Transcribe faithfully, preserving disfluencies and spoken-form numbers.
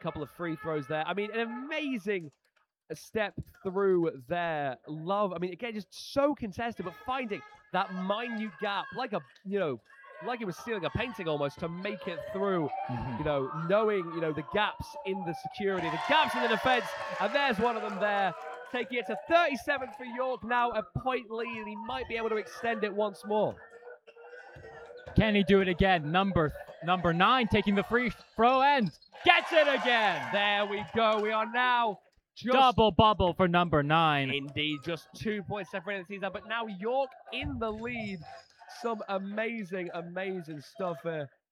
couple of free throws there. I mean, an amazing step through there. Love, I mean, again, just so contested, but finding that minute gap, like a, you know, like it was stealing a painting almost to make it through, Mhm. you know, knowing, you know, the gaps in the security, the gaps in the defense, and there's one of them there, taking it to thirty-seven for York now, a point lead, and he might be able to extend it once more. Can he do it again? Number number nine taking the free throw and gets it again. There we go. We are now just Double bubble for number nine. indeed just two points separating the season, but now York in the lead. Some amazing, amazing stuff here.